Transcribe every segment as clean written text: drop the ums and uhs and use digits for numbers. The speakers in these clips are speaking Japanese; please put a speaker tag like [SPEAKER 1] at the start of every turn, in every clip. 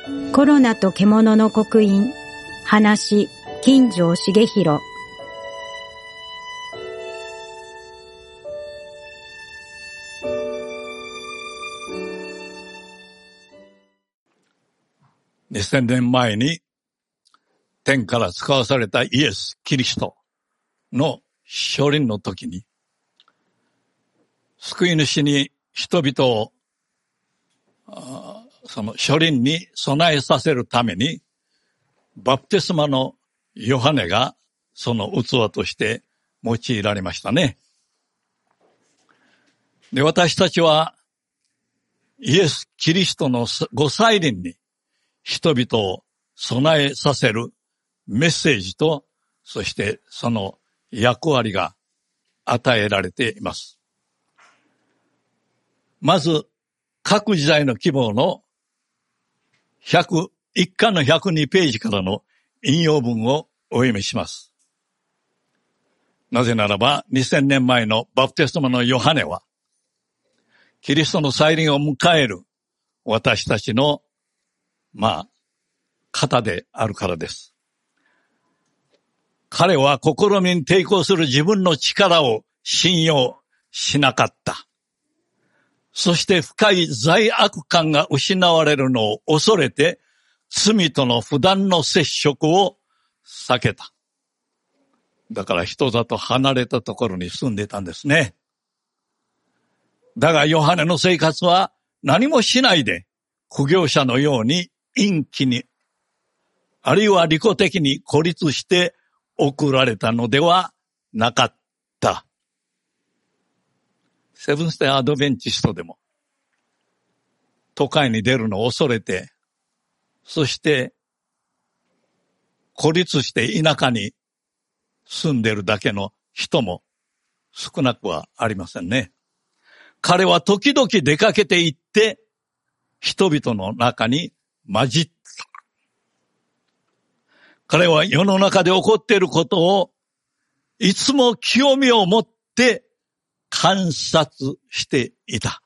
[SPEAKER 1] コロナと獣の刻印、話、金城重弘。
[SPEAKER 2] 2000年前に天から使わされたイエス・キリストの降臨の時に、救い主に人々をその降臨に備えさせるために、バプテスマのヨハネがその器として用いられましたね。で、私たちはイエス・キリストのご再臨に人々を備えさせるメッセージと、そしてその役割が与えられています。まず、各時代の希望の一巻の102ページからの引用文をお読みします。なぜならば、2000年前のバプテスマのヨハネは、キリストの再臨を迎える私たちの、方であるからです。彼は試みに抵抗する自分の力を信用しなかった。そして深い罪悪感が失われるのを恐れて、罪との不断の接触を避けた。だから人里離れたところに住んでたんですね。だがヨハネの生活は何もしないで、苦行者のように陰気に、あるいは利己的に孤立して送られたのではなかった。セブンステイアドベンチストでも、都会に出るのを恐れて、そして孤立して田舎に住んでるだけの人も少なくはありませんね。彼は時々出かけて行って、人々の中に混じった。彼は世の中で起こっていることをいつも清みを持って観察していた。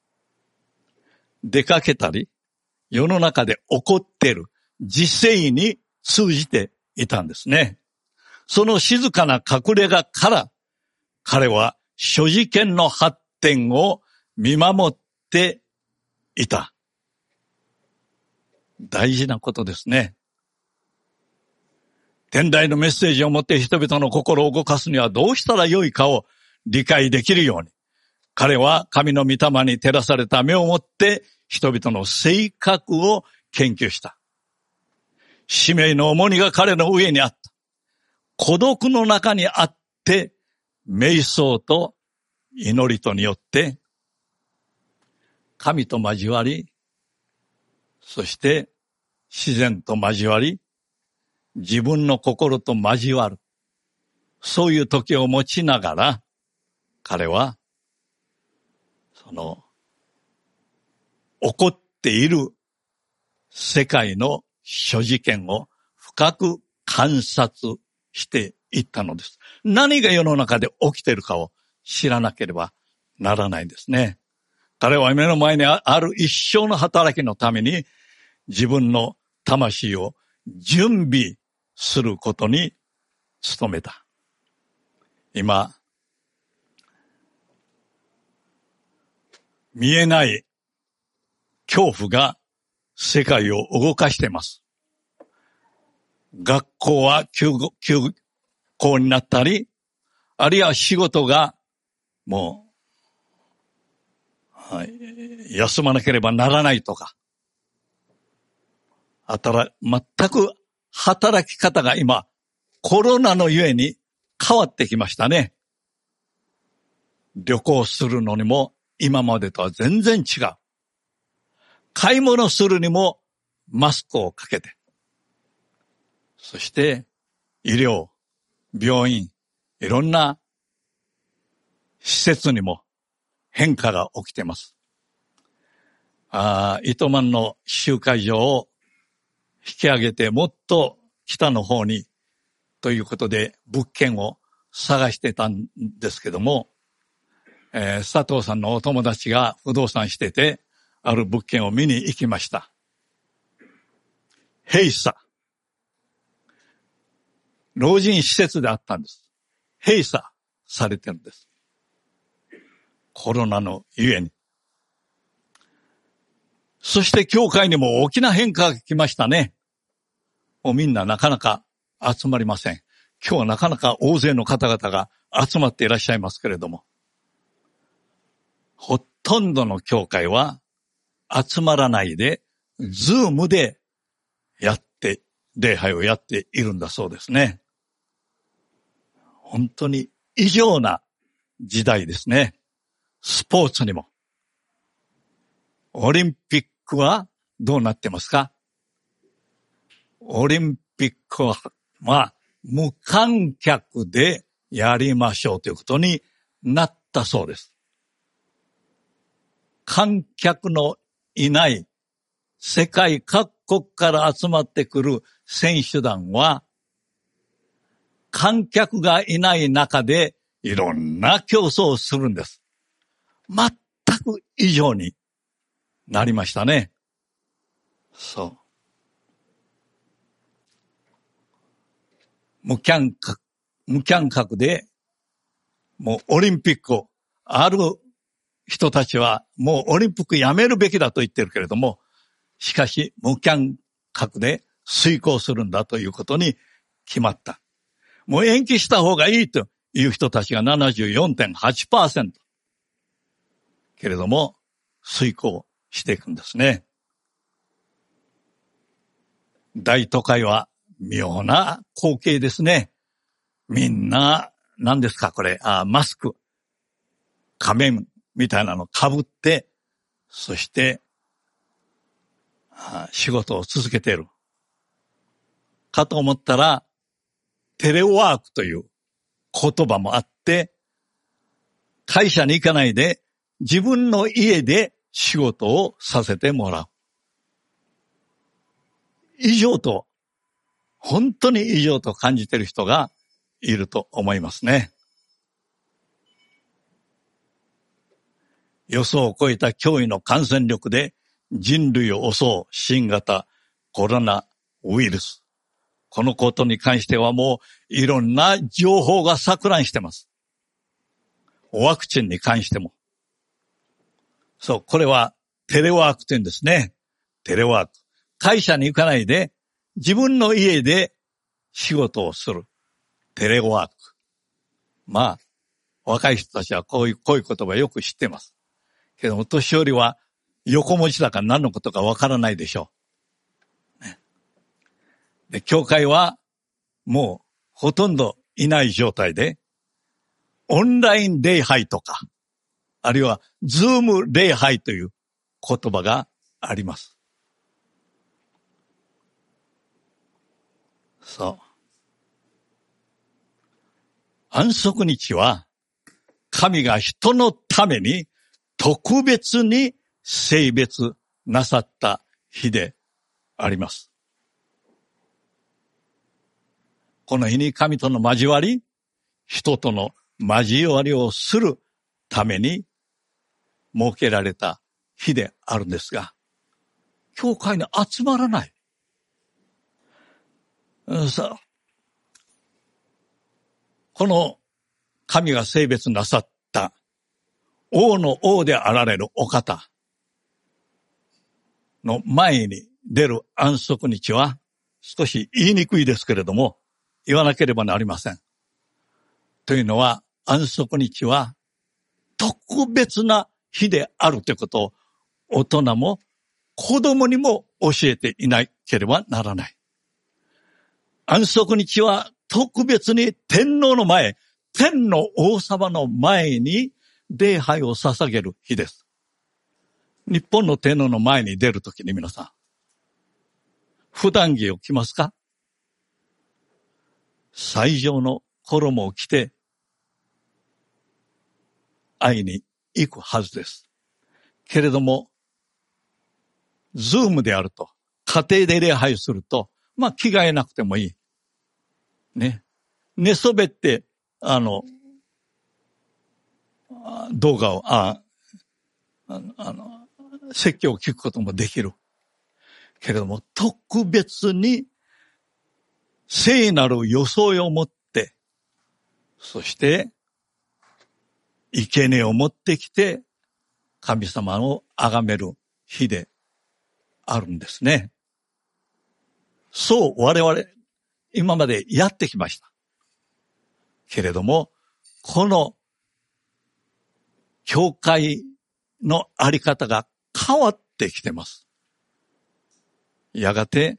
[SPEAKER 2] 出かけたり、世の中で起こっている時世に通じていたんですね。その静かな隠れ家から彼は所持権の発展を見守っていた。大事なことですね。天台のメッセージを持って人々の心を動かすにはどうしたらよいかを理解できるように、彼は神の御霊に照らされた目を持って人々の性格を研究した。使命の重荷が彼の上にあった。孤独の中にあって、瞑想と祈りとによって、神と交わり、そして自然と交わり、自分の心と交わる。そういう時を持ちながら、彼は、起こっている世界の所持権を深く観察していったのです。何が世の中で起きているかを知らなければならないんですね。彼は目の前にある一生の働きのために自分の魂を準備することに努めた。今、見えない恐怖が世界を動かしています。学校は休校になったり、あるいは仕事がもう、休まなければならないとか、全く働き方が今、コロナのゆえに変わってきましたね。旅行するのにも今までとは全然違う。買い物するにもマスクをかけて。そして医療、病院、いろんな施設にも変化が起きています。糸満の集会場を引き上げてもっと北の方にということで物件を探してたんですけども、佐藤さんのお友達が不動産しててある物件を見に行きました。 閉鎖。老人施設であったんです。閉鎖されてるんです。コロナのゆえに。そして教会にも大きな変化が来ましたね。もうみんななかなか集まりません。今日はなかなか大勢の方々が集まっていらっしゃいますけれども、ほとんどの教会は集まらないで、ズームで礼拝をやっているんだそうですね。本当に異常な時代ですね。スポーツにも。オリンピックはどうなってますか？オリンピックは無観客でやりましょうということになったそうです。観客のいない世界各国から集まってくる選手団は観客がいない中でいろんな競争をするんです。全く異常になりましたね。そう。無観客で、もうオリンピックを、ある人たちはもうオリンピックやめるべきだと言ってるけれども、しかし無観客で遂行するんだということに決まった。もう延期した方がいいという人たちが 74.8%。けれども、遂行していくんですね。大都会は妙な光景ですね。みんな、何ですかこれ、マスク、仮面みたいなの被って、そして、仕事を続けている。かと思ったら、テレワークという言葉もあって、会社に行かないで自分の家で仕事をさせてもらう。異常と、本当に異常と感じている人がいると思いますね。予想を超えた驚異の感染力で人類を襲う新型コロナウイルス。このことに関してはもういろんな情報が錯乱してます。ワクチンに関しても。そう、これはテレワークというんですね。テレワーク。会社に行かないで自分の家で仕事をする。テレワーク。まあ、若い人たちはこういう言葉よく知ってます。けども、年寄りは横文字だから何のことかわからないでしょう。ね、で、教会はもうほとんどいない状態で、オンライン礼拝とか、あるいはズーム礼拝という言葉があります。そう。安息日は神が人のために特別に聖別なさった日であります。この日に神との交わり、人との交わりをするために設けられた日であるんですが、教会に集まらない。さあ、この神が聖別なさった王の王であられるお方の前に出る安息日は少し言いにくいですけれども、言わなければなりません。というのは、安息日は特別な日であるということを大人も子供にも教えていなければならない。安息日は特別に天皇の前、天の王様の前に礼拝を捧げる日です。日本の天皇の前に出るときに皆さん、普段着を着ますか？最上の衣を着て会いに行くはずです。けれども、ズームであると、家庭で礼拝すると、まあ着替えなくてもいい。ね。寝そべって、動画を、説教を聞くこともできる。 けれども、特別に聖なる装いを持って、そして、生贄を持ってきて、神様を崇める日であるんですね。そう我々、今までやってきました。けれども、この、教会のあり方が変わってきてます。やがて、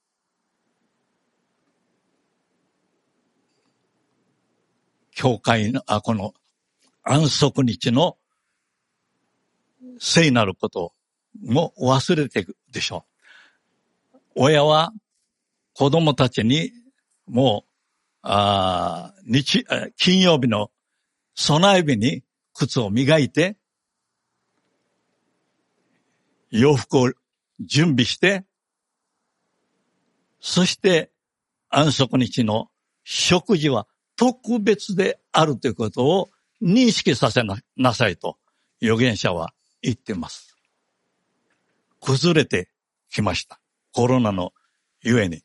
[SPEAKER 2] 教会の、この安息日の聖なることも忘れていくでしょう。親は子供たちにもう、金曜日の備え日に靴を磨いて、洋服を準備して、そして安息日の食事は特別であるということを認識させなさいと預言者は言っています。崩れてきました。コロナのゆえに。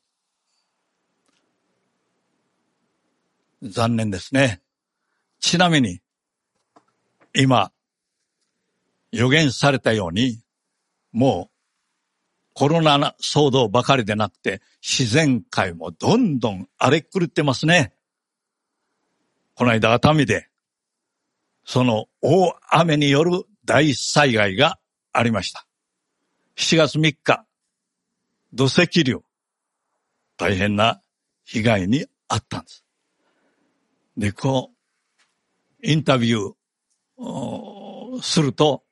[SPEAKER 2] 残念ですね。ちなみに、今、予言されたように、もうコロナ騒動ばかりでなくて、自然界もどんどん荒れ狂ってますね。この間熱海で、その大雨による大災害がありました。7月3日、土石流、大変な被害に遭ったんです。で、インタビューすると、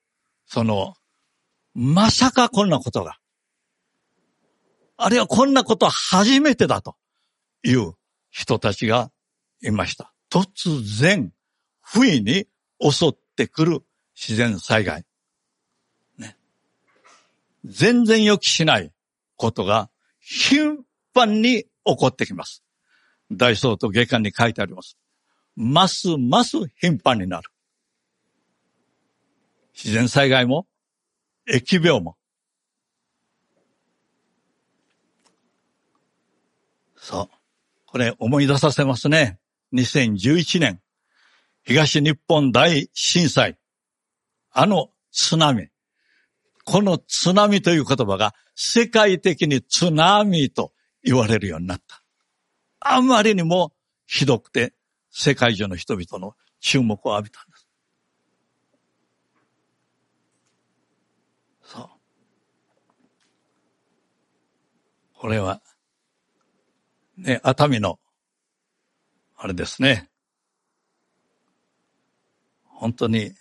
[SPEAKER 2] まさかこんなことが、あるいはこんなことは初めてだという人たちがいました。突然、不意に襲ってくる自然災害。ね。全然予期しないことが頻繁に起こってきます。大僧と下巻に書いてあります。ますます頻繁になる。自然災害も、疫病も。そう。これ思い出させますね。2011年、東日本大震災。津波。この津波という言葉が世界的に津波と言われるようになった。あまりにもひどくて世界中の人々の注目を浴びたんです。そう。これは、ね、熱海の、あれですね。本当に、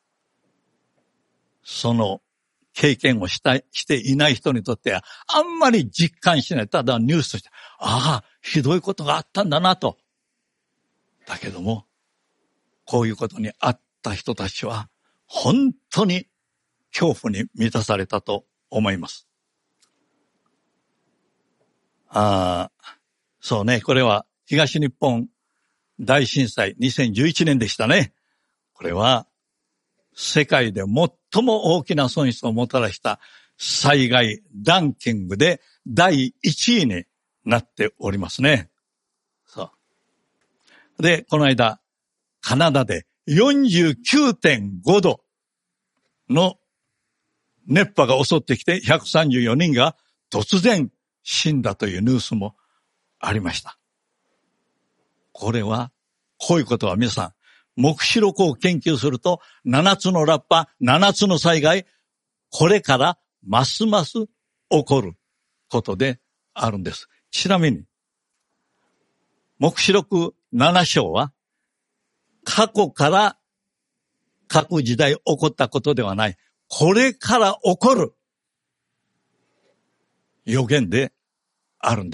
[SPEAKER 2] その経験をしていない人にとっては、あんまり実感しない。ただニュースとして、ああ、ひどいことがあったんだなと。だけども、こういうことにあった人たちは、本当に恐怖に満たされたと思います。そうね、これは東日本大震災2011年でしたね。これは世界で最も大きな損失をもたらした災害ランキングで第1位になっておりますね。そう。で、この間、カナダで 49.5 度の熱波が襲ってきて134人が突然死んだというニュースもありました。これは、こういうことは皆さん、黙示録を研究すると、7つのラッパ、7つの災害、これからますます起こることであるんです。ちなみに、黙示録7章は、過去から各時代起こったことではない、これから起こる予言であるんです。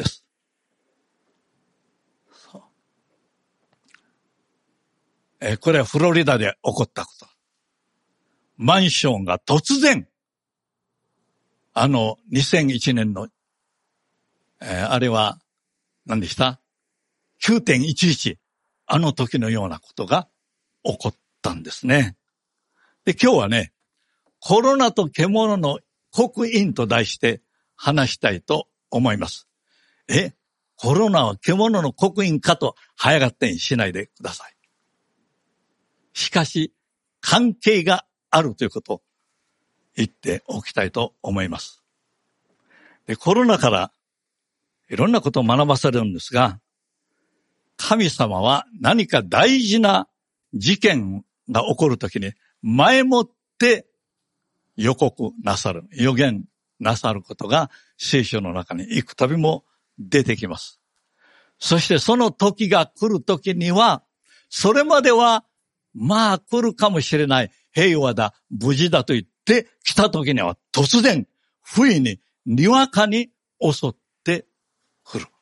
[SPEAKER 2] これはフロリダで起こったこと。マンションが突然、2001年の、あれは、何でした？ 9.11。あの時のようなことが起こったんですね。で、今日はね、コロナと獣の刻印と題して話したいと思います。コロナは獣の刻印かと早がってにしないでください。しかし、関係があるということを言っておきたいと思います。で、コロナからいろんなことを学ばされるんですが、神様は何か大事な事件が起こるときに前もって予告なさる、予言なさることが聖書の中に幾度も出てきます。そしてその時が来る時には、それまではまあ来るかもしれない、平和だ、無事だと言って来た時には突然、不意に、にわかに襲ってくる。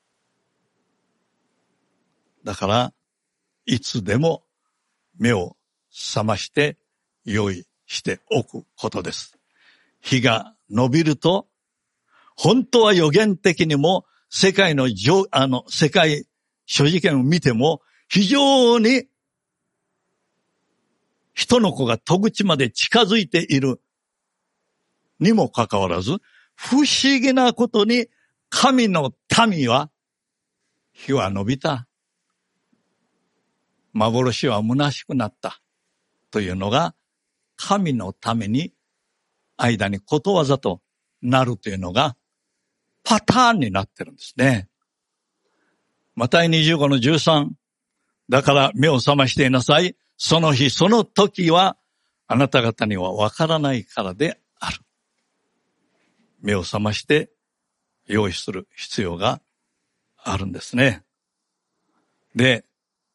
[SPEAKER 2] だから、いつでも目を覚まして用意しておくことです。日が伸びると、本当は予言的にも世界世界諸事件を見ても非常に人の子が戸口まで近づいているにもかかわらず、不思議なことに神の民は日は伸びた。幻は虚しくなったというのが神のために間にことわざとなるというのがパターンになってるんですね。マタイ25の13。だから目を覚ましていなさい。その日その時はあなた方にはわからないからである。目を覚まして用意する必要があるんですね。で、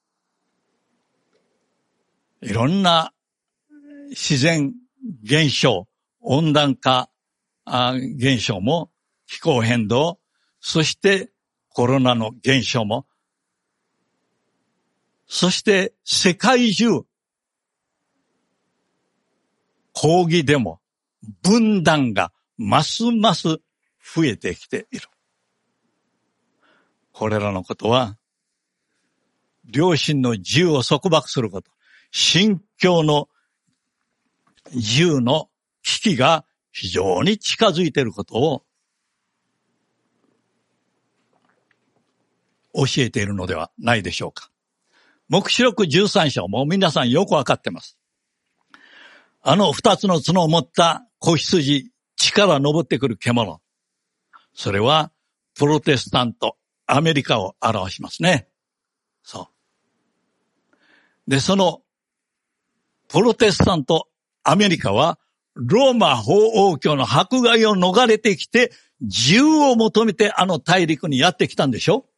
[SPEAKER 2] いろんな自然現象、温暖化現象も気候変動、そしてコロナの現象も、そして世界中、抗議デモ、分断がますます増えてきている。これらのことは、良心の自由を束縛すること、信教の自由の危機が非常に近づいていることを教えているのではないでしょうか。黙示録13章も皆さんよくわかってます。二つの角を持った子羊、地から昇ってくる獣。それはプロテスタント、アメリカを表しますね。そう。で、そのプロテスタント、アメリカはローマ法王教の迫害を逃れてきて自由を求めて大陸にやってきたんでしょ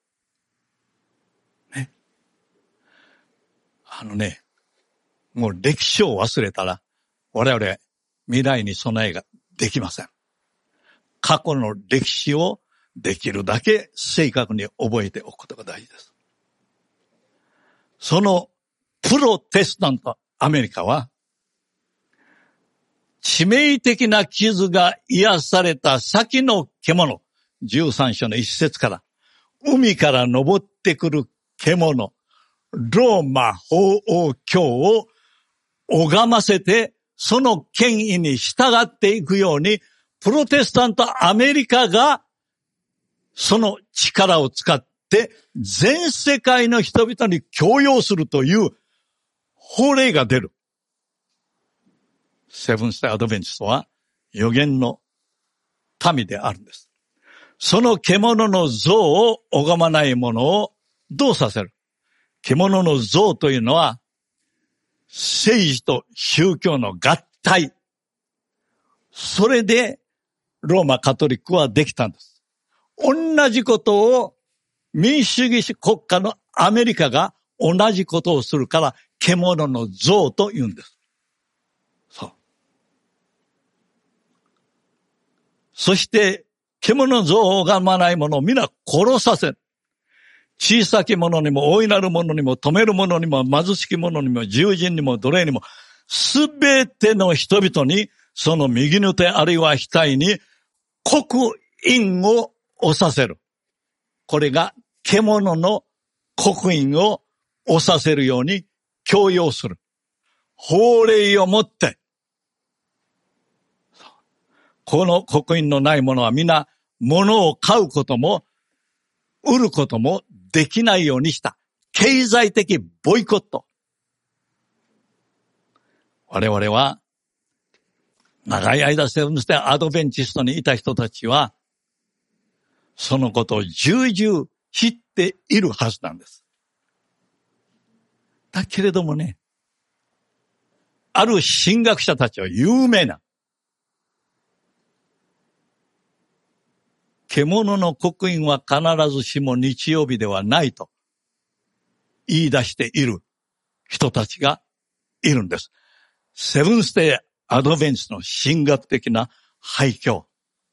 [SPEAKER 2] ね。もう歴史を忘れたら我々未来に備えができません。過去の歴史をできるだけ正確に覚えておくことが大事です。そのプロテスタントアメリカは致命的な傷が癒された先の獣、13章の一節から海から昇ってくる獣、ローマ法王教を拝ませてその権威に従っていくようにプロテスタントアメリカがその力を使って全世界の人々に強要するという法令が出る。セブンステイアドベンチストは預言の民であるんです。その獣の像を拝まない者をどうさせる？獣の像というのは政治と宗教の合体。それでローマカトリックはできたんです。同じことを民主主義国家のアメリカが同じことをするから獣の像と言うんです。そう。そして獣の像を拝まない者を皆殺させる。小さき者にも大いなる者にも富める者にも貧しき者にも従人にも奴隷にもすべての人々にその右の手あるいは額に刻印を押させる。これが獣の刻印を押させるように強要する。法令をもって、この刻印のない者は皆物を買うことも売ることもできないようにした。経済的ボイコット。我々は長い間セブンステイアドベンチストにいた人たちはそのことを重々知っているはずなんです。だけれどもね、ある神学者たちは有名な獣の刻印は必ずしも日曜日ではないと言い出している人たちがいるんです。セブンステイアドベンチストの神学的な廃墟。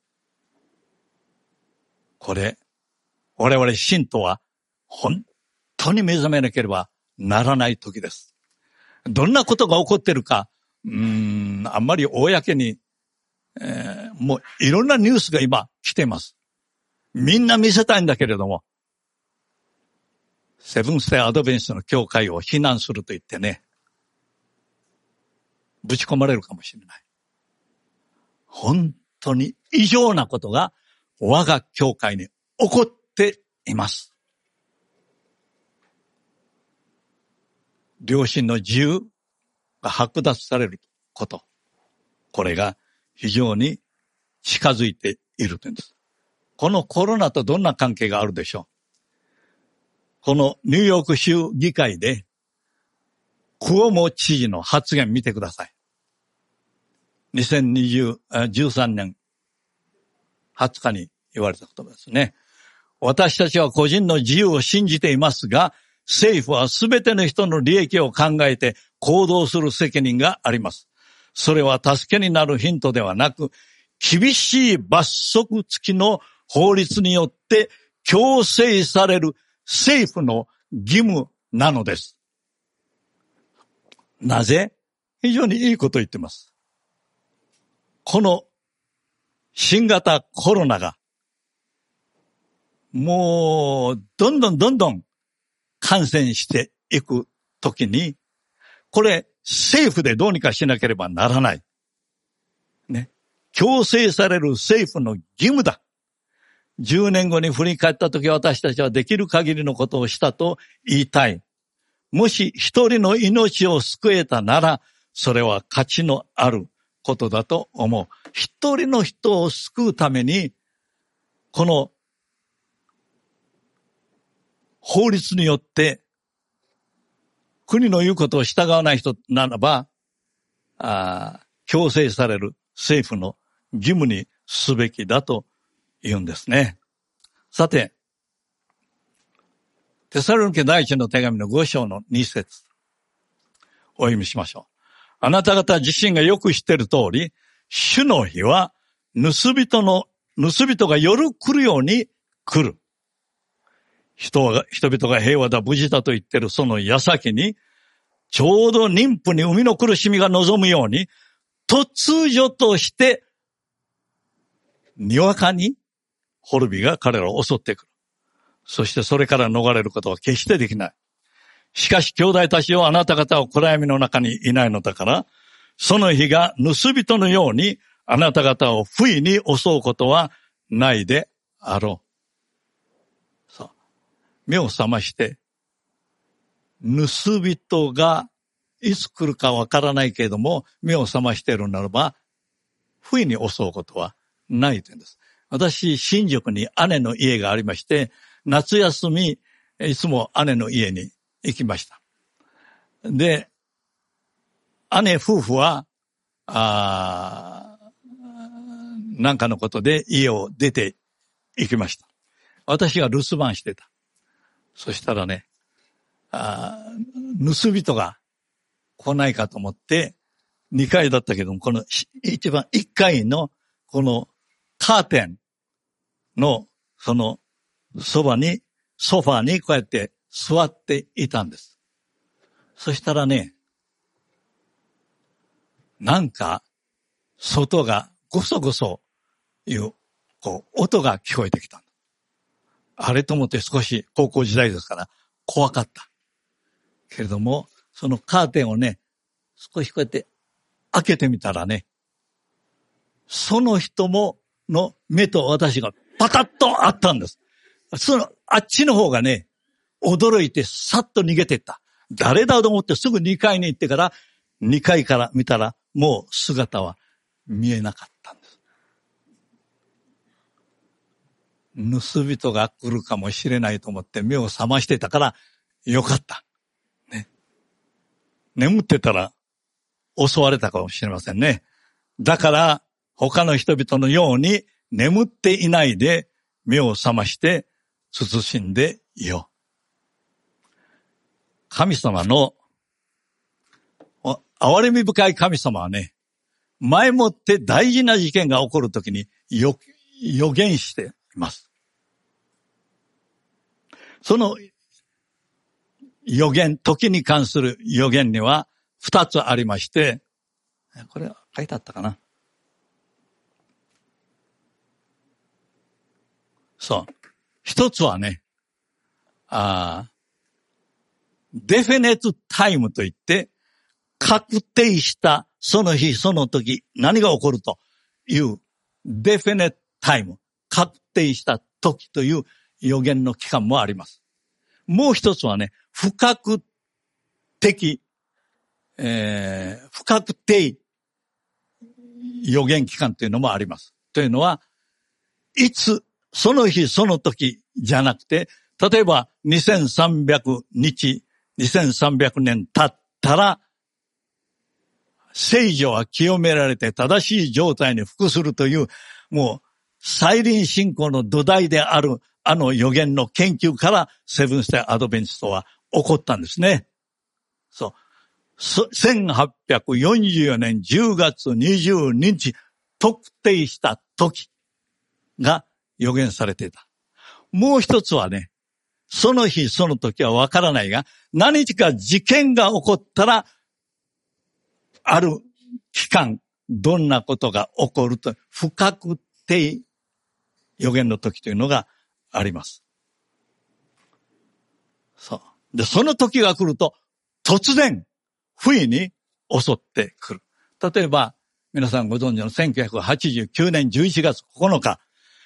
[SPEAKER 2] これ、我々信徒は本当に目覚めなければならない時です。どんなことが起こっているか、あんまり公に、もういろんなニュースが今来ています。みんな見せたいんだけれども、セブンステイアドベンチストの教会を非難すると言ってね、ぶち込まれるかもしれない。本当に異常なことが我が教会に起こっています。良心の自由が剥奪されること。これが非常に近づいているというんです。このコロナとどんな関係があるでしょう。このニューヨーク州議会でクオモ知事の発言見てください。2013年20日に言われた言葉ですね。私たちは個人の自由を信じていますが、政府はすべての人の利益を考えて行動する責任があります。それは助けになるヒントではなく、厳しい罰則付きの法律によって強制される政府の義務なのです。なぜ？非常にいいことを言ってます。この新型コロナがもうどんどん感染していくときに、これ政府でどうにかしなければならない。ね。強制される政府の義務だ。10年後に振り返ったとき私たちはできる限りのことをしたと言いたい。もし一人の命を救えたなら、それは価値のあることだと思う。一人の人を救うために、この法律によって国の言うことを従わない人ならば、強制される政府の義務にすべきだと言うんですね。さて、テサロニケ第一の手紙の5章の2節お読みしましょう。あなた方自身がよく知っている通り、主の日は盗人が夜来るように来る。人々が平和だ無事だと言っているその矢先に、ちょうど妊婦に生みの苦しみが望むように、突如としてにわかに滅びが彼らを襲ってくる。そしてそれから逃れることは決してできない。しかし兄弟たちよ、あなた方は暗闇の中にいないのだから、その日が盗人のようにあなた方を不意に襲うことはないであろう。そう。目を覚まして、盗人がいつ来るかわからないけれども、目を覚ましているならば、不意に襲うことはないというんです。私、新宿に姉の家がありまして、夏休み、いつも姉の家に行きました。で、姉夫婦は、なんかのことで家を出て行きました。私が留守番してた。そしたらね、盗人が来ないかと思って、2階だったけども、この一番1階のこのカーテンのそのそばに、ソファーにこうやって座っていたんです。そしたらね、なんか外がゴソゴソいう音が聞こえてきた。あれと思って少し高校時代ですから怖かった。けれども、そのカーテンをね、少しこうやって開けてみたらね、その人の目と私がパタッとあったんです。あっちの方がね、驚いてさっと逃げてった。誰だと思ってすぐ2階に行ってから、2階から見たらもう姿は見えなかったんです。盗人が来るかもしれないと思って目を覚ましてたからよかった。ね。眠ってたら襲われたかもしれませんね。だから他の人々のように眠っていないで目を覚まして慎んでいよう。神様の憐れみ深い神様はね、前もって大事な事件が起こるときに予言しています。その予言、時に関する予言には2つありまして、これ書いてあったかな。そう。一つはね、デフィネットタイムといって、確定したその日その時何が起こるというデフィネットタイム、確定した時という予言の期間もあります。もう一つはね、不確定予言期間というのもあります。というのは、いつ、その日その時じゃなくて、例えば2300日、2300年経ったら、聖女は清められて正しい状態に服するという、もう、再臨信仰の土台である、あの予言の研究からセブンステイアドベンチストは起こったんですね。そう。1844年10月22日、特定した時が予言されていた。もう一つはね、その日その時はわからないが、何か事件が起こったら、ある期間、どんなことが起こると、不確定予言の時というのがあります。そう。で、その時が来ると、突然、不意に襲ってくる。例えば、皆さんご存知の1989年11月9日、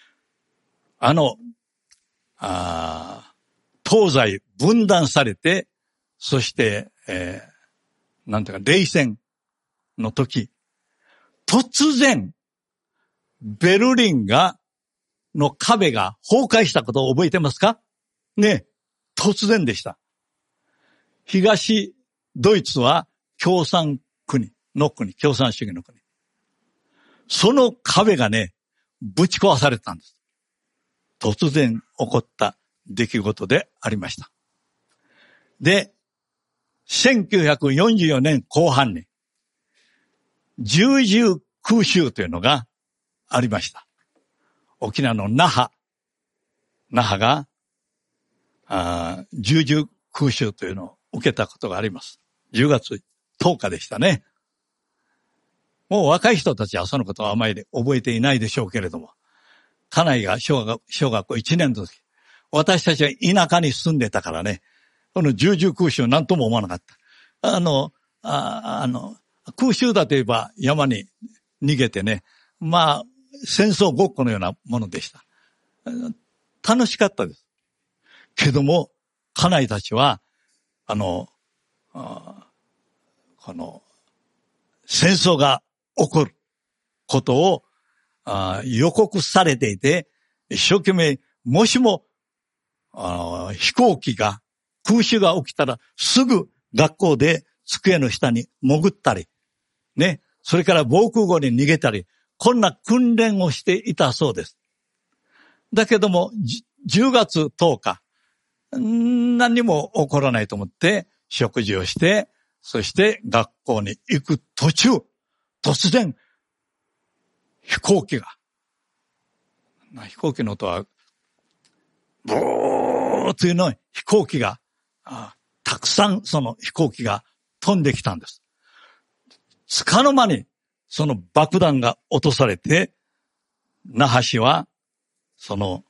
[SPEAKER 2] 東西分断されて、そして、なんていうか、冷戦の時、突然、ベルリンの壁が崩壊したことを覚えてますか？ね、突然でした。東ドイツは共産主義の国。その壁がね、ぶち壊されたんです。突然起こった出来事でありました。で、1944年後半に、重々空襲というのがありました。沖縄の那覇が、重々空襲というのを受けたことがあります。10月10日でしたね。もう若い人たちはそのことはあまり覚えていないでしょうけれども、家内が小学校1年の時、私たちは田舎に住んでたからね、この重々空襲なんとも思わなかった。空襲だといえば山に逃げてね、まあ、戦争ごっこのようなものでした。楽しかったです。けども、家内たちは、この、戦争が起こることを予告されていて、一生懸命、もしも、飛行機が、空襲が起きたら、すぐ学校で机の下に潜ったり、ね、それから防空壕に逃げたり、こんな訓練をしていたそうです。だけども、10月10日、何にも起こらないと思って、食事をして、そして学校に行く途中、突然、飛行機の音は、ブーというの飛行機が、たくさんその飛行機が飛んできたんです。つかの間にその爆弾が落とされて、那覇市はその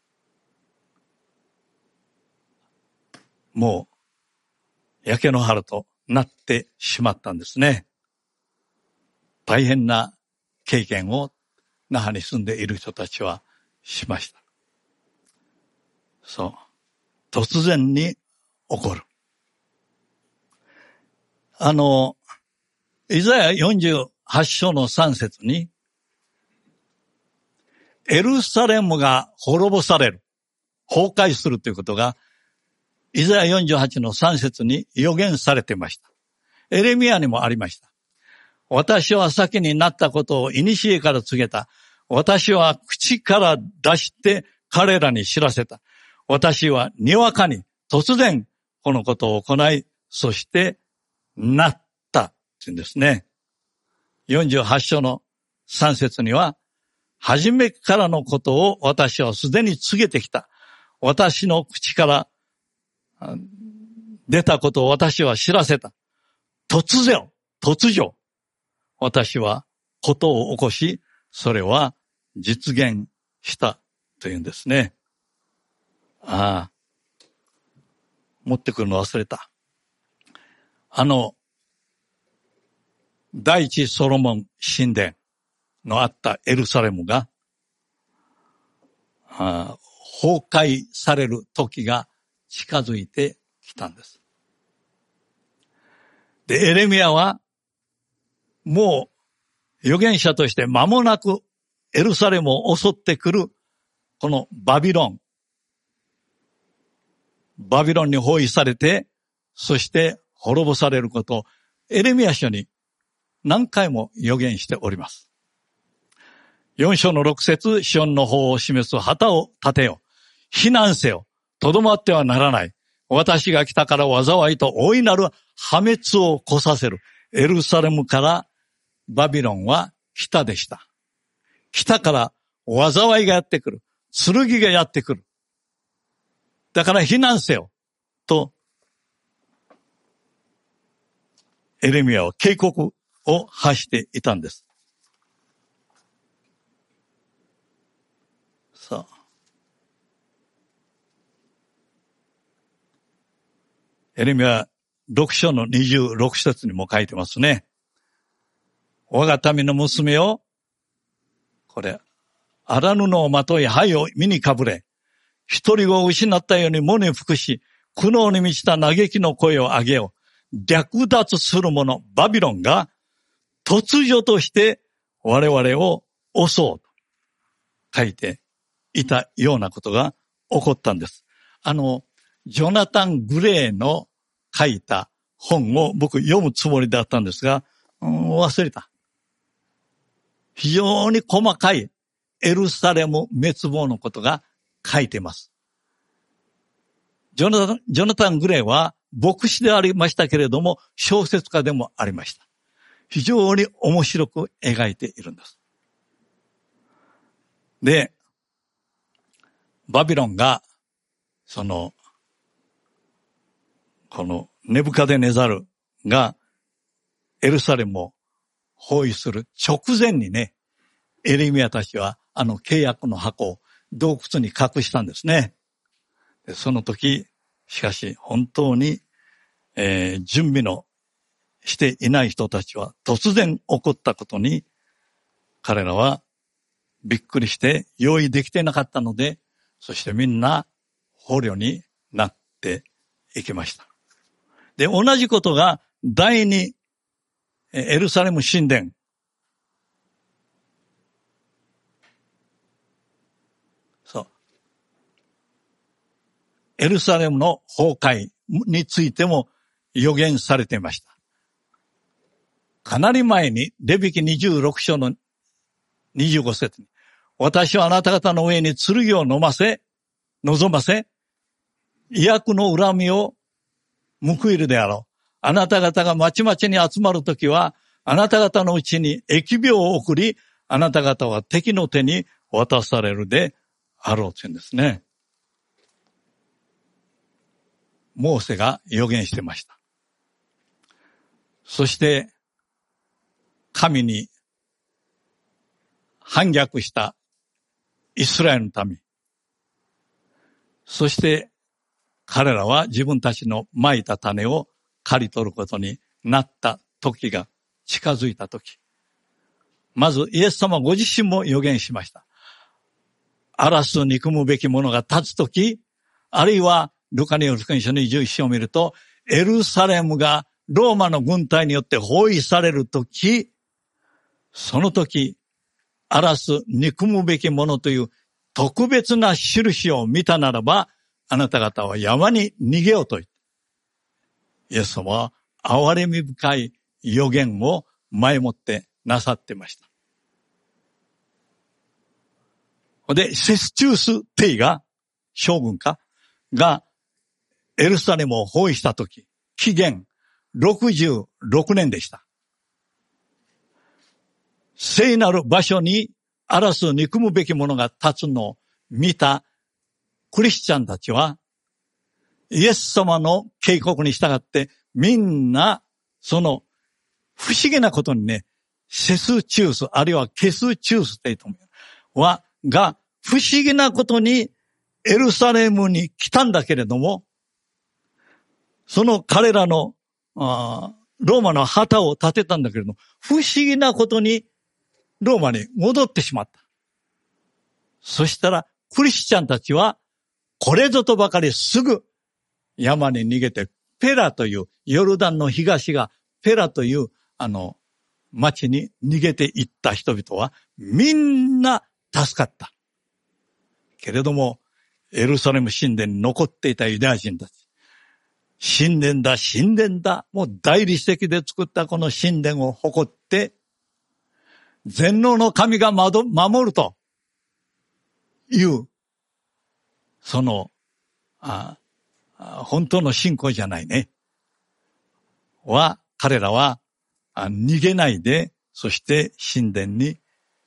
[SPEAKER 2] もう焼け野原となってしまったんですね。大変な経験を那覇に住んでいる人たちはしました。そう。突然に起こる。イザヤ48章の3節に、エルサレムが滅ぼされる、崩壊するということが、イザヤ48の3節に予言されていました。エレミヤにもありました。私は先になったことを古から告げた。私は口から出して彼らに知らせた。私はにわかに突然このことを行い、そしてなったというんですね。48章の3節には、初めからのことを私はすでに告げてきた。私の口から出たことを私は知らせた。突如、私はことを起こし、それは実現したというんですね。持ってくるの忘れた。第一ソロモン神殿のあったエルサレムが、崩壊される時が近づいてきたんです。で、エレミヤは、もう預言者として間もなくエルサレムを襲ってくる、このバビロンに包囲されて、そして滅ぼされることをエレミヤ書に何回も予言しております。4章の6節、シオンの方を示す旗を立てよ。避難せよ。とどまってはならない。私が北から災いと大いなる破滅を来させる。エルサレムからバビロンは北でした。北から災いがやってくる。剣がやってくる。だから避難せよ。と、エレミヤは警告を発していたんです。さあ。エレミヤ6章の26節にも書いてますね。我が民の娘を、これ、荒布をまとい灰を身にかぶれ、一人を失ったように喪に服し、苦悩に満ちた嘆きの声を上げよう。略奪する者、バビロンが突如として我々を襲うと書いていたようなことが起こったんです。ジョナタン・グレーの書いた本を僕読むつもりだったんですが、忘れた。非常に細かいエルサレム滅亡のことが書いています。ジョナタン・グレーは牧師でありましたけれども、小説家でもありました。非常に面白く描いているんです。で、バビロンが、このネブカデネザルがエルサレムを包囲する直前にね、エレミヤたちは契約の箱を洞窟に隠したんですね。でその時、しかし本当に、準備のしていない人たちは突然起こったことに彼らはびっくりして用意できてなかったので、そしてみんな捕虜になっていきました。で、同じことが第二エルサレム神殿。そう。エルサレムの崩壊についても予言されていました。かなり前に、レビ記26章の25節に、私はあなた方の上に剣を望ませ、威悪の恨みを報いるであろう。あなた方がまちまちに集まるときは、あなた方のうちに疫病を送り、あなた方は敵の手に渡されるであろうというんですね。モーセが予言してました。そして、神に反逆したイスラエルの民。そして彼らは自分たちの蒔いた種を刈り取ることになった時が近づいた時。まずイエス様ご自身も予言しました。 荒らす憎むべき者が立つとき、あるいはルカによる福音書の21章を見ると、エルサレムがローマの軍隊によって包囲されるとき、その時、荒らす憎むべき者という特別な印を見たならば、あなた方は山に逃げようと言って、イエス様は憐れみ深い予言を前もってなさってました。で、セスチュース・テイが、将軍がエルサレムを包囲したとき、紀元66年でした。聖なる場所に荒らす憎むべき者が立つのを見たクリスチャンたちは、イエス様の警告に従ってみんなその不思議なことにね、セスチュースあるいはケスチュースって言うと思うが不思議なことにエルサレムに来たんだけれども、その彼らのローマの旗を立てたんだけれども、不思議なことにローマに戻ってしまった。そしたらクリスチャンたちはこれぞとばかりすぐ山に逃げて、ペラというヨルダンの東がペラという町に逃げていった人々はみんな助かった。けれどもエルサレム神殿に残っていたユダヤ人たち、神殿だ神殿だ、もう大理石で作ったこの神殿を誇って全能の神が守るというその本当の信仰じゃないね。彼らは逃げないで、そして神殿に、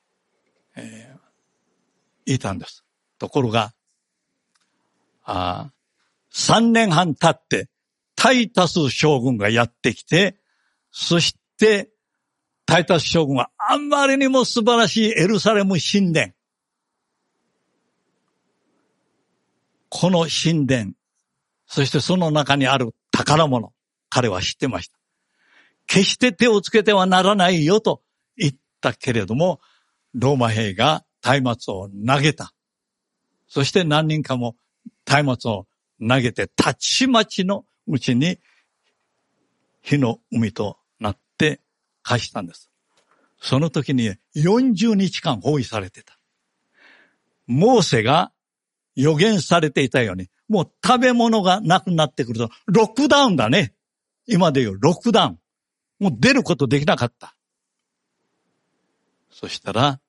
[SPEAKER 2] いたんです。ところが、3年半経ってタイタス将軍がやってきて、そしてタイタス将軍はあんまりにも素晴らしいエルサレム神殿。この神殿、そしてその中にある宝物、彼は知ってました。決して手をつけてはならないよと言ったけれども、ローマ兵が松明を投げた。そして何人かも松明を投げて、たちまちのうちに火の海となって化したんです。その時に40日間包囲されてた。モーセが予言されていたように、もう食べ物がなくなってくると、ロックダウンだね。今で言うロックダウン。もう出ることできなかった。そしたら、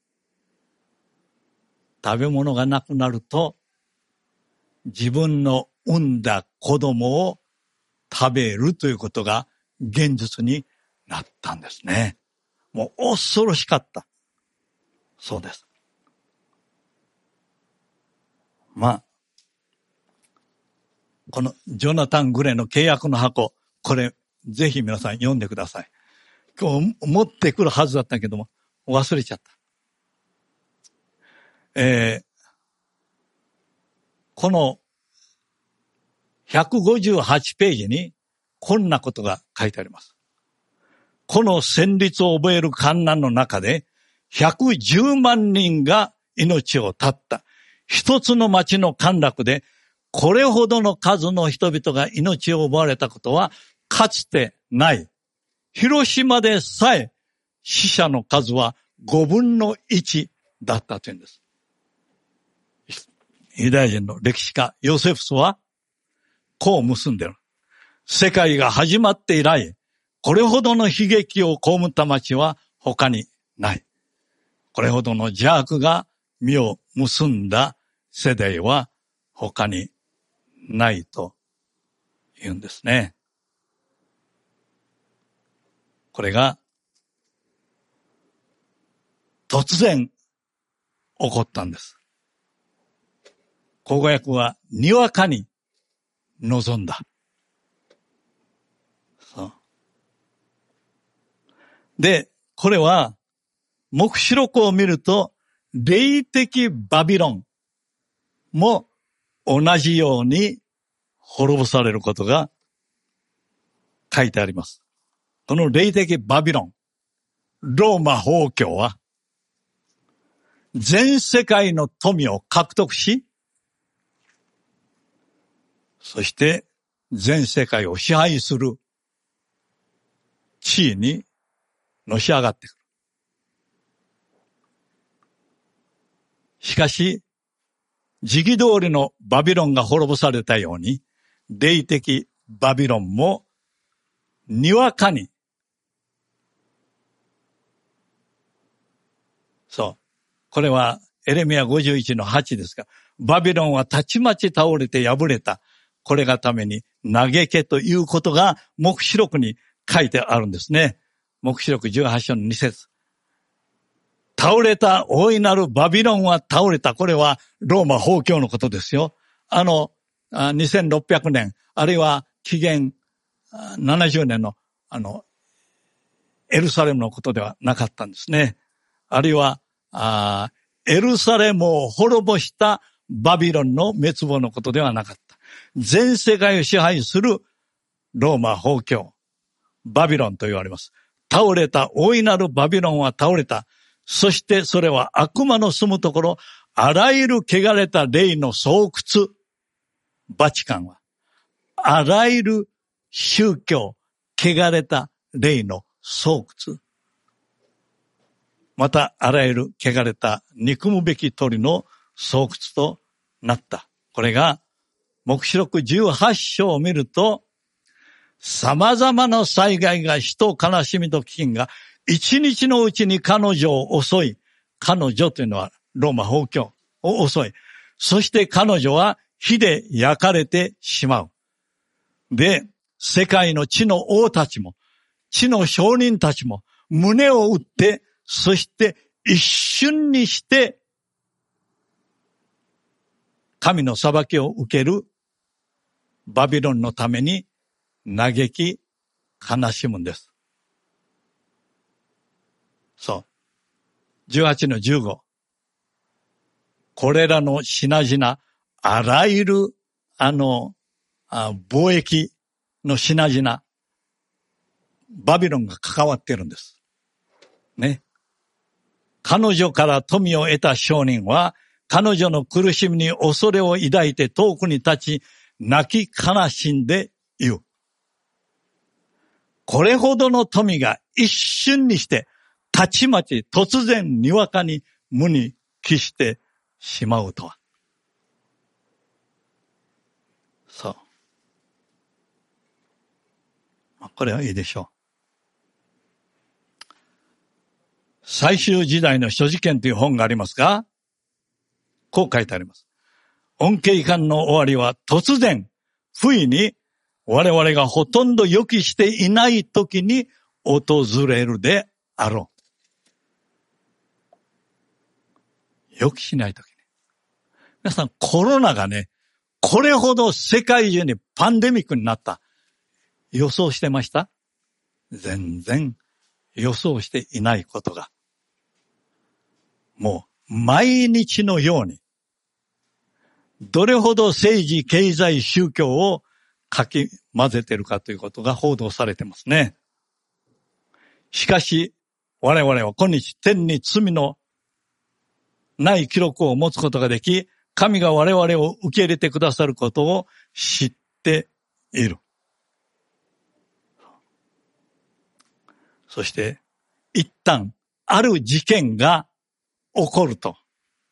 [SPEAKER 2] 食べ物がなくなると、自分の産んだ子供を食べるということが現実になったんですね。もう恐ろしかった。そうです。このジョナタン・グレーの契約の箱、これぜひ皆さん読んでください。今日持ってくるはずだったけども忘れちゃった。この158ページにこんなことが書いてあります。この旋律を覚える患難の中で110万人が命を絶った。一つの町の陥落でこれほどの数の人々が命を奪われたことはかつてない。広島でさえ死者の数は5分の1だったというんです。ユダヤ人の歴史家ヨセフスはこう結んでいる。世界が始まって以来、これほどの悲劇を被った町は他にない。これほどの邪悪が実を結んだ世代は他にないと言うんですね。これが突然起こったんです。口語訳はにわかに望んだ。そうで、これは黙示録を見ると霊的バビロンも同じように滅ぼされることが書いてあります。この霊的バビロン、ローマ法教は全世界の富を獲得し、そして全世界を支配する地位にのし上がってくる。しかし、時期通りのバビロンが滅ぼされたように、霊的バビロンもにわかに、そう、これはエレミヤ51の8ですが、バビロンはたちまち倒れて破れた。これがために嘆けということが黙示録に書いてあるんですね。黙示録18章の2節。倒れた大いなるバビロンは倒れた。これはローマ崩壊のことですよ。2600年、あるいは紀元70年のエルサレムのことではなかったんですね。あるいは、エルサレムを滅ぼしたバビロンの滅亡のことではなかった。全世界を支配するローマ崩壊、バビロンと言われます。倒れた大いなるバビロンは倒れた。そしてそれは悪魔の住むところ、あらゆる汚れた霊の巣窟、バチカンは、あらゆる宗教、汚れた霊の巣窟、またあらゆる汚れた憎むべき鳥の巣窟となった。これが黙示録18章を見ると、様々な災害が死と悲しみと飢饉が一日のうちに彼女を襲い、彼女というのはローマ崩壊を襲い、そして彼女は火で焼かれてしまう。で、世界の地の王たちも、地の商人たちも胸を打って、そして一瞬にして神の裁きを受けるバビロンのために嘆き悲しむんです。そう。18の15。これらの品々、あらゆる貿易の品々、バビロンが関わっているんです。ね。彼女から富を得た商人は、彼女の苦しみに恐れを抱いて遠くに立ち、泣き悲しんで言う。これほどの富が一瞬にして、たちまち突然にわかに無に帰してしまうとは。そう。これはいいでしょう。最終時代の所持権という本がありますが、こう書いてあります。恩恵観の終わりは突然、不意に我々がほとんど予期していない時に訪れるであろう。予期しない時に。皆さん、コロナがね、これほど世界中にパンデミックになった。予想してました？全然予想していないことが。もう毎日のように、どれほど政治、経済、宗教をかき混ぜているかということが報道されてますね。しかし、我々は今日天に罪のない記録を持つことができ、神が我々を受け入れてくださることを知っている。そして、一旦、ある事件が起こると、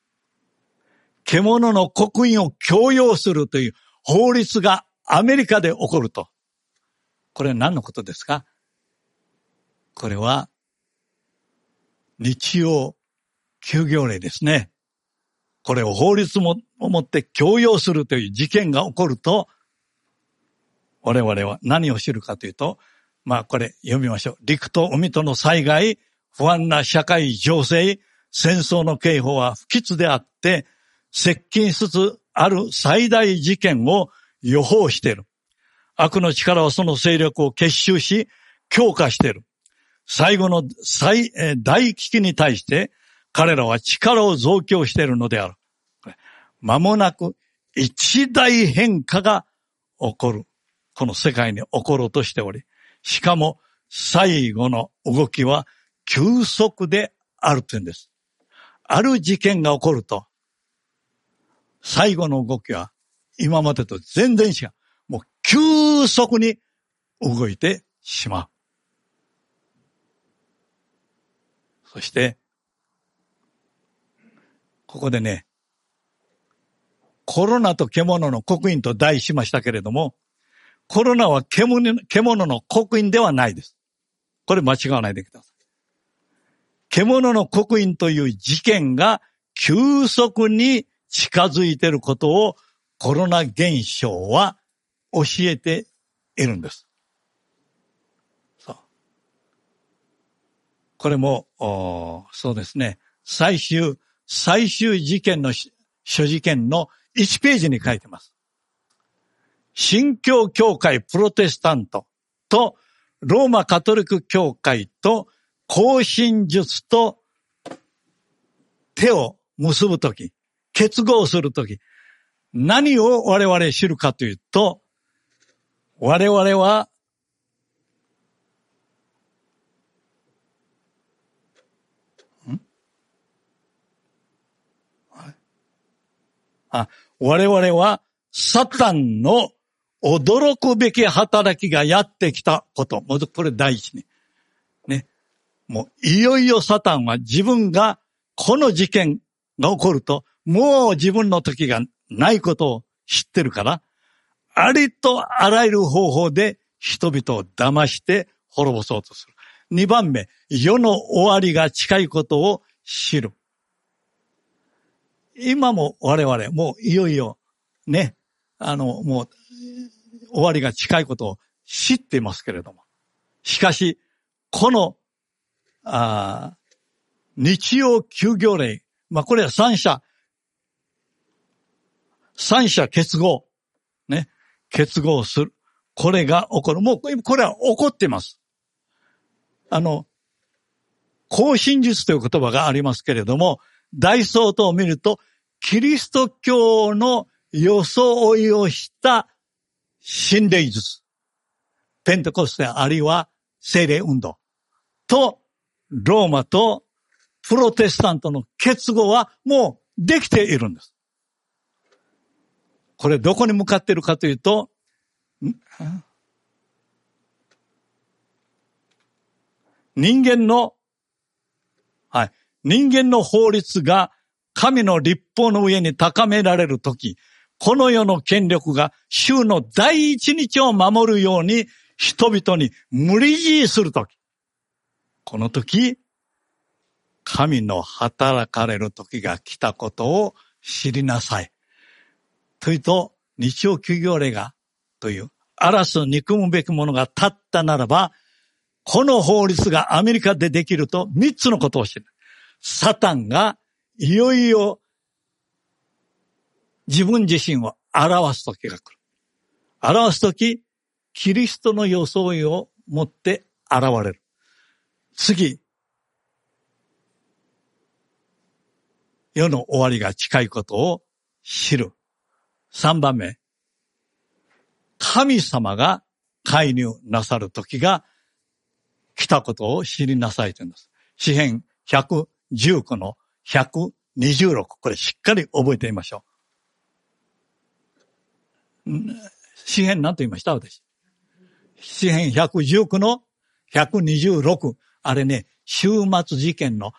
[SPEAKER 2] 獣の刻印を強要するという法律がアメリカで起こると。これは何のことですか？これは、日曜休業令ですね。これを法律をもって強要するという事件が起こると、我々は何を知るかというと、これ読みましょう。陸と海との災害、不安な社会情勢、戦争の警報は不吉であって、接近しつつある最大事件を予報している。悪の力はその勢力を結集し、強化している。最後の大危機に対して、彼らは力を増強しているのである。間もなく一大変化が起こる。この世界に起ころうとしており、しかも最後の動きは急速であるというんです。 ある事件が起こると、最後の動きは今までと全然違う。もう急速に動いてしまう。そして、ここでね、コロナと獣の刻印と題しましたけれども、コロナは獣の刻印ではないです。これ間違わないでください。獣の刻印という事件が急速に近づいていることをコロナ現象は教えているんです。そう。これも、そうですね。最終事件の諸事件の1ページに書いてます。新教教会プロテスタントとローマカトリック教会と後進術と手を結ぶとき、結合するとき、何を我々知るかというと、我々は我々はサタンの驚くべき働きがやってきたこと。まずこれ第一に。ね。もういよいよサタンは自分がこの事件が起こると、もう自分の時がないことを知ってるから、ありとあらゆる方法で人々を騙して滅ぼそうとする。2番目、世の終わりが近いことを知る。今も我々、もういよいよね、もう終わりが近いことを知っていますけれども。しかし、この、日曜休業令、これは三者結合、ね、結合する。これが起こる。もう、これは起こっています。後進術という言葉がありますけれども、大総統を見ると、キリスト教の装いをした神霊術、ペンテコステあるいは聖霊運動とローマとプロテスタントの結合はもうできているんです。これどこに向かっているかというと、人間の法律が神の律法の上に高められるとき、この世の権力が週の第一日を守るように人々に無理強いするとき、このとき、神の働かれるときが来たことを知りなさい。というと、日曜休業令がという、荒らす憎むべきものが立ったならば、この法律がアメリカでできると3つのことを知る。サタンがいよいよ自分自身を表す時が来る。表す時、キリストの装いを持って現れる。次、世の終わりが近いことを知る。3番目、神様が介入なさる時が来たことを知りなさいと言うんです。詩編119の126。これしっかり覚えてみましょう。詩編何と言いました私。詩編119の126。あれね、終末事件の、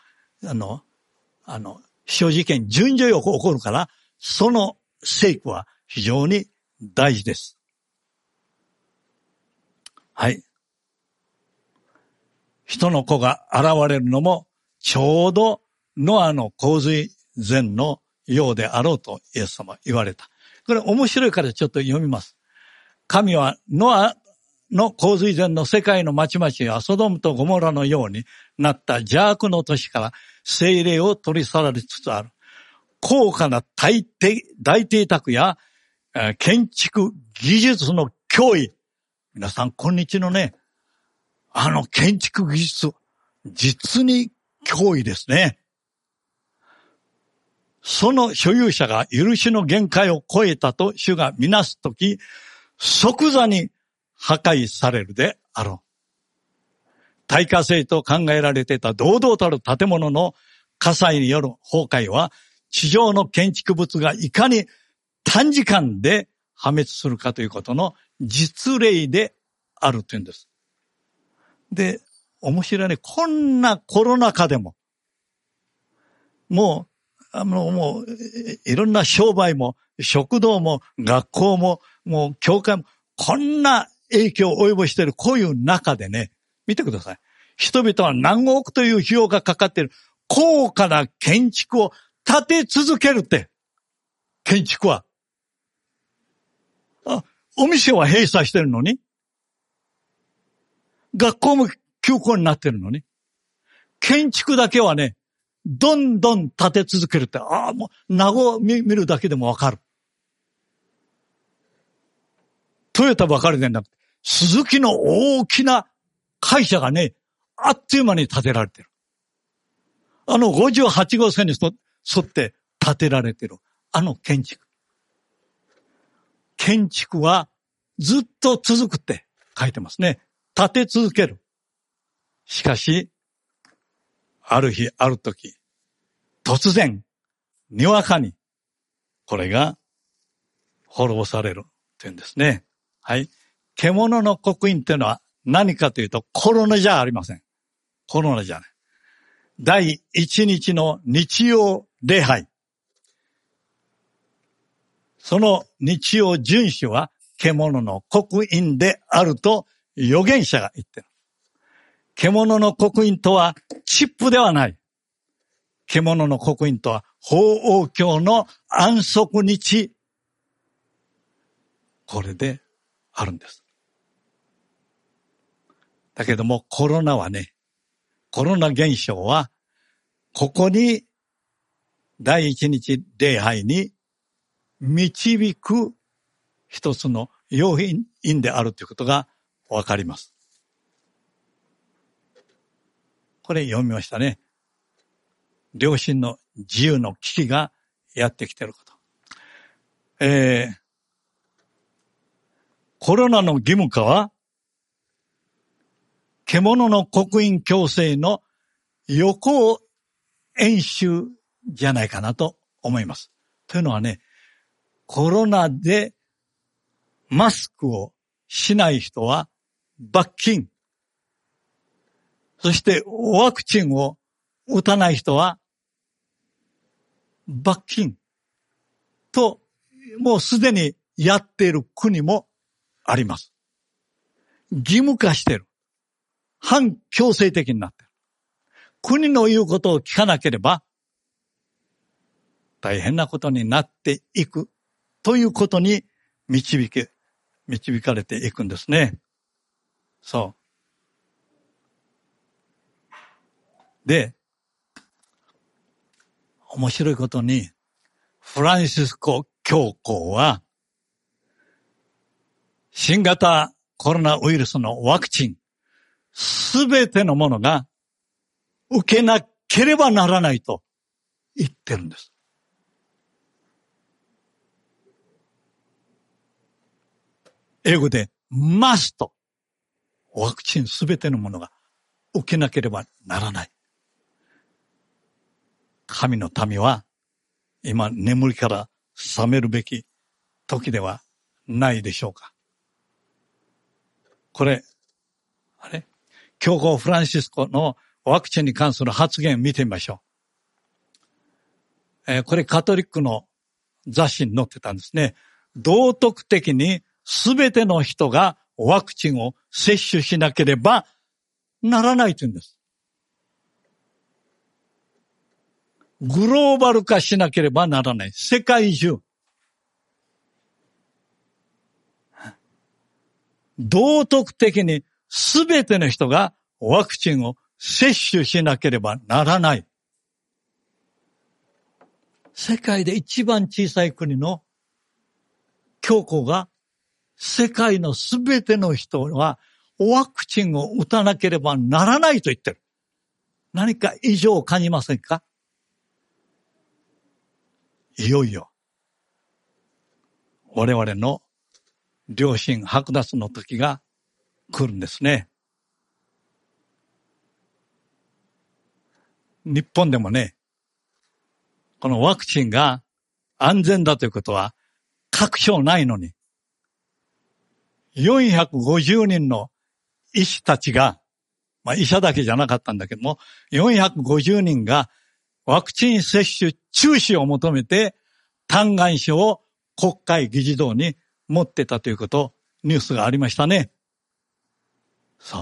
[SPEAKER 2] 小事件順序よく起こるから、その聖句は非常に大事です。はい。人の子が現れるのもちょうどノアの洪水前のようであろうとイエス様は言われた。これ面白いからちょっと読みます。神はノアの洪水前の世界の町々はソドムとゴモラのようになった邪悪の年から聖霊を取り去られつつある。高価な大邸宅や建築技術の脅威。皆さん今日のね、建築技術、実に脅威ですね。その所有者が許しの限界を超えたと主がみなすとき、即座に破壊されるであろう。耐火性と考えられていた堂々たる建物の火災による崩壊は地上の建築物がいかに短時間で破滅するかということの実例であるというんです。で、面白いね。こんなコロナ禍でも、もう、いろんな商売も、食堂も、学校も、もう、教会も、こんな影響を及ぼしている、こういう中でね、見てください。人々は何億という費用がかかっている、高価な建築を建て続けるって。建築は。お店は閉鎖してるのに。学校も休校になってるのに。建築だけはね、どんどん建て続けるって、もう、名を見るだけでもわかる。トヨタばかりでなくて、スズキの大きな会社がね、あっという間に建てられてる。58号線に沿って建てられてる。建築。建築はずっと続くって書いてますね。建て続ける。しかし、ある日、ある時、突然、にわかに、これが滅ぼされるというんですね。はい。獣の刻印というのは何かというと、コロナじゃありません。コロナじゃない。第一日の日曜礼拝。その日曜遵守は獣の刻印であると預言者が言ってる。獣の刻印とはチップではない。獣の刻印とは法王教の安息日。これであるんです。だけどもコロナ現象は、ここに第一日礼拝に導く一つの要因であるということがわかります。これ読みましたね。良心の自由の危機がやってきていること。コロナの義務化は、獣の刻印強制の予行演習じゃないかなと思います。というのはね、コロナでマスクをしない人は罰金。そしてワクチンを打たない人は罰金と、もうすでにやっている国もあります。義務化している。反強制的になっている。国の言うことを聞かなければ大変なことになっていくということに導かれていくんですね。そう。で、面白いことに、フランシスコ教皇は、新型コロナウイルスのワクチン、すべてのものが受けなければならないと言ってるんです。英語で must。ワクチンすべてのものが受けなければならない。神の民は今眠りから覚めるべき時ではないでしょうか。これ、教皇フランシスコのワクチンに関する発言を見てみましょう。これカトリックの雑誌に載ってたんですね。道徳的にすべての人がワクチンを接種しなければならないというんです。グローバル化しなければならない。世界中。道徳的にすべての人がワクチンを接種しなければならない。世界で一番小さい国の教皇が世界のすべての人はワクチンを打たなければならないと言ってる。何か異常を感じませんか？いよいよ我々の良心剥奪の時が来るんですね。日本でもね、 このワクチンが安全だということは確証ないのに、450人の医師たちが、医者だけじゃなかったんだけども、450人がワクチン接種中止を求めて嘆願書を国会議事堂に持ってたということ、ニュースがありましたね。そう。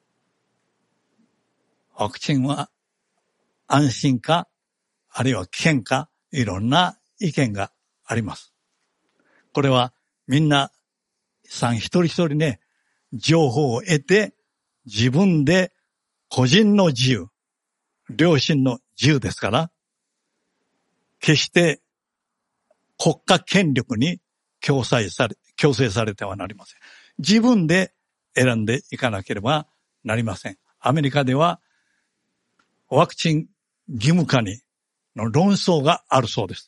[SPEAKER 2] ワクチンは安心か、あるいは危険か、いろんな意見があります。これはみんな一人一人ね、情報を得て自分で個人の自由、良心の自由ですから、決して国家権力に強制されてはなりません。自分で選んでいかなければなりません。アメリカではワクチン義務化にの論争があるそうです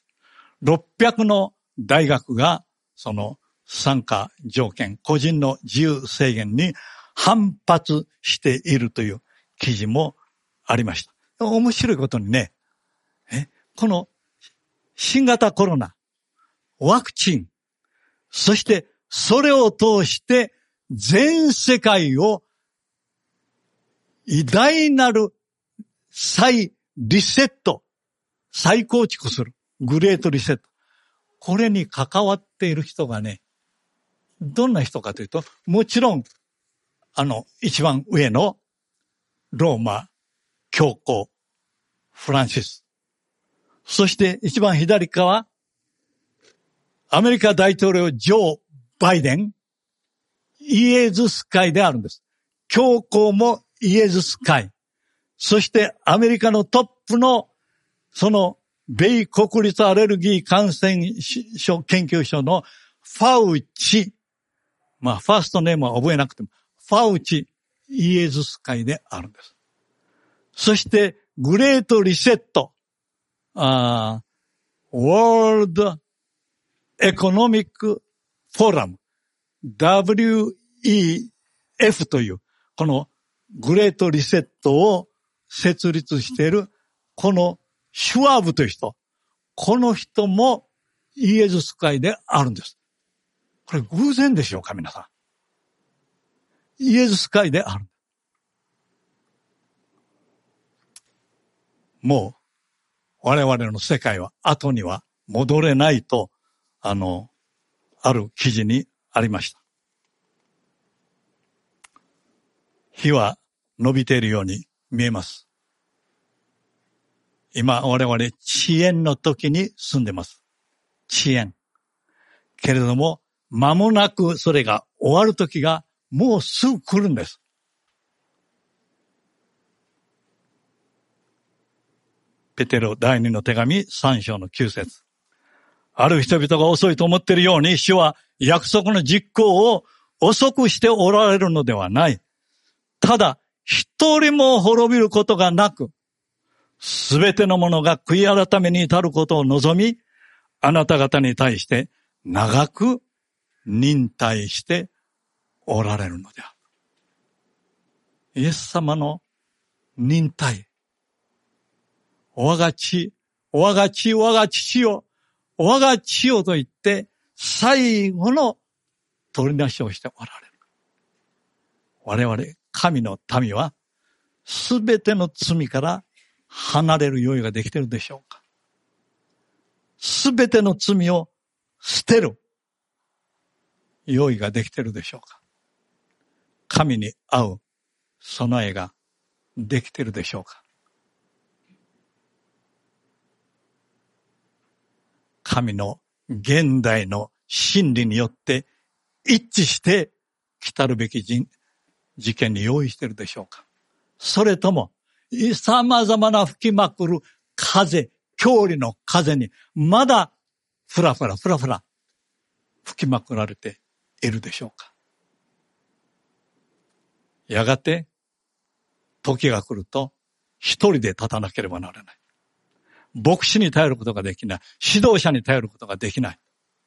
[SPEAKER 2] 。600の大学がその参加条件、個人の自由制限に反発しているという記事もありました。面白いことにね、この新型コロナ、ワクチン、そしてそれを通して全世界を偉大なる再リセット、再構築する、グレートリセット。これに関わっている人がね、どんな人かというと、もちろん、一番上のローマ教皇、フランシス。そして一番左側、アメリカ大統領ジョー・バイデン、イエズス会であるんです。教皇もイエズス会。そしてアメリカのトップのその米国立アレルギー感染症研究所のファウチ。ファーストネームは覚えなくても、ファウチイエズス会であるんです。そしてグレートリセット、ワールドエコノミックフォーラム、WEF という、このグレートリセットを設立している、このシュワーブという人、この人もイエズス会であるんです。これ偶然でしょうか、皆さん。イエズス会である。もう、我々の世界は後には戻れないと、ある記事にありました。日は伸びているように見えます。今我々遅延の時に住んでます。遅延。けれども、間もなくそれが終わる時がもうすぐ来るんです。ペテロ第2の手紙3章の9節。ある人々が遅いと思っているように、主は約束の実行を遅くしておられるのではない。ただ、一人も滅びることがなく、すべてのものが悔い改めに至ることを望み、あなた方に対して長く忍耐しておられるのである。イエス様の忍耐。我が父よ、我が父よと言って、最後の取り出しをしておられる。我々、神の民は、すべての罪から離れる用意ができているでしょうか。すべての罪を捨てる用意ができているでしょうか。神に会う備えができているでしょうか。神の現代の真理によって一致して来たるべき事件に用意しているでしょうか。それとも様々な吹きまくる風、郷里の風にまだふらふら吹きまくられているでしょうか。やがて時が来ると一人で立たなければならない。牧師に頼ることができない。指導者に頼ることができない。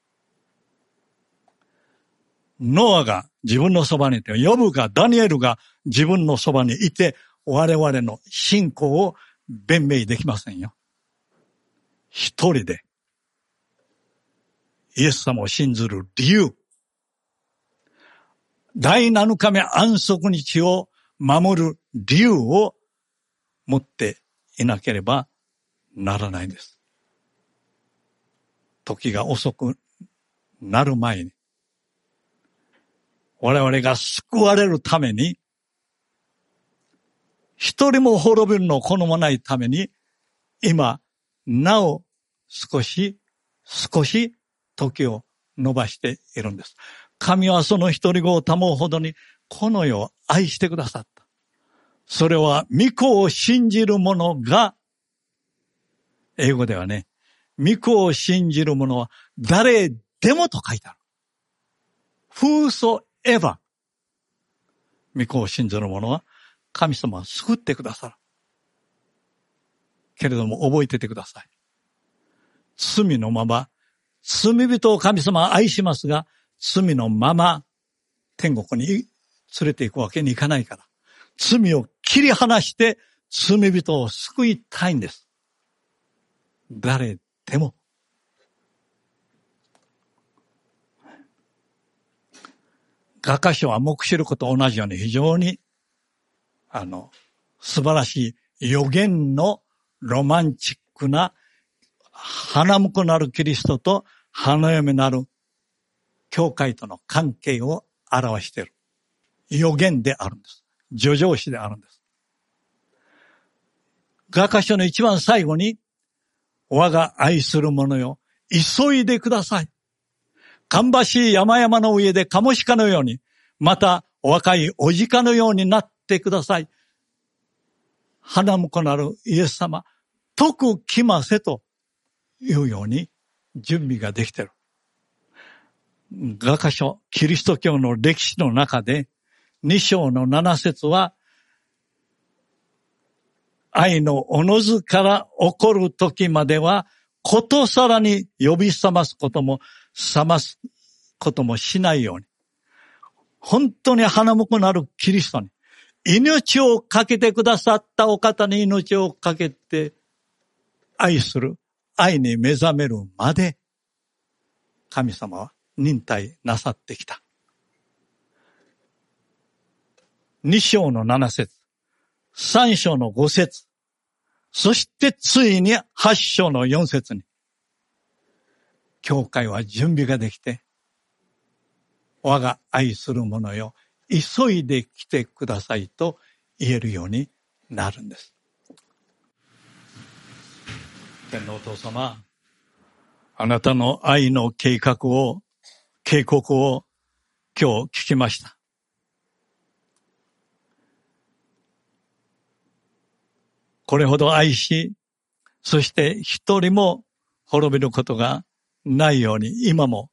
[SPEAKER 2] ノアが自分のそばにいて、ヨブが、ダニエルが自分のそばにいて、我々の信仰を弁明できませんよ。 一人でイエス様を信ずる理由、第7日目安息日を守る理由を持っていなければならないんです。時が遅くなる前に、我々が救われるために、一人も滅びるのを好まないために、今、なお少し時を伸ばしているんです。神はその一人子を賜うほどにこの世を愛してくださった。それは御子を信じる者が、英語ではね、御子を信じる者は誰でもと書いてある。Whosoever。御子を信じる者は神様は救ってくださる。けれども覚えててください。罪のまま、罪人を神様は愛しますが、罪のまま天国に連れて行くわけにいかないから、罪を切り離して罪人を救いたいんです。誰でも。画家書は黙示録と同じように非常に素晴らしい予言のロマンチックな花婿なるキリストと花嫁なる教会との関係を表している予言であるんです。叙情詩であるんです。画家書の一番最後に、我が愛する者よ、急いでください。芳しい山々の上でカモシカのように、また若いおじかのようになってください。花婿なるイエス様、徳来ませというように準備ができている。画家書、キリスト教の歴史の中で、2章の7節は、愛のおのずから起こる時までは、ことさらに呼び覚ますこともしないように。本当に花婿なるキリストに、命をかけてくださったお方に命をかけて愛する、愛に目覚めるまで、神様は忍耐なさってきた。2章の7節、3章の5節、そしてついに8章の4節に、教会は準備ができて、我が愛する者よ、急いで来てくださいと言えるようになるんです。天皇お父様、あなたの愛の警告を今日聞きました。これほど愛し、そして一人も滅びることがないように、今も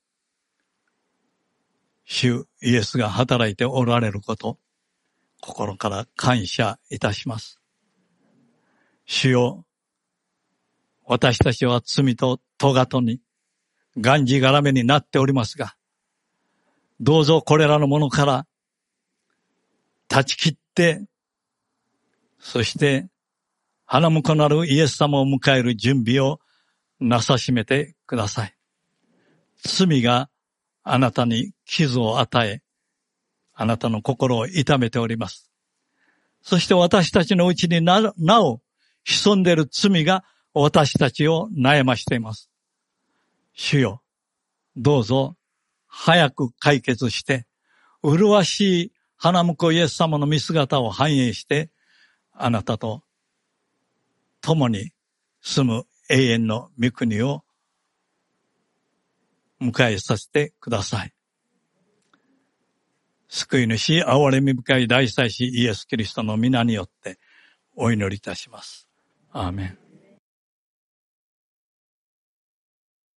[SPEAKER 2] 主イエスが働いておられること、心から感謝いたします。主よ、私たちは罪と咎とにがんじがらめになっておりますが、どうぞこれらのものから断ち切って、そして花婿なるイエス様を迎える準備をなさしめてください。罪があなたに傷を与え、あなたの心を痛めております。そして私たちのうちになお潜んでいる罪が私たちを悩ましています。主よ、どうぞ早く解決して、麗しい花婿イエス様の見姿を反映して、あなたと共に住む永遠の御国を迎えさせてください。救い主、憐れみ深い大祭司イエス・キリストの皆によってお祈りいたします。アーメン。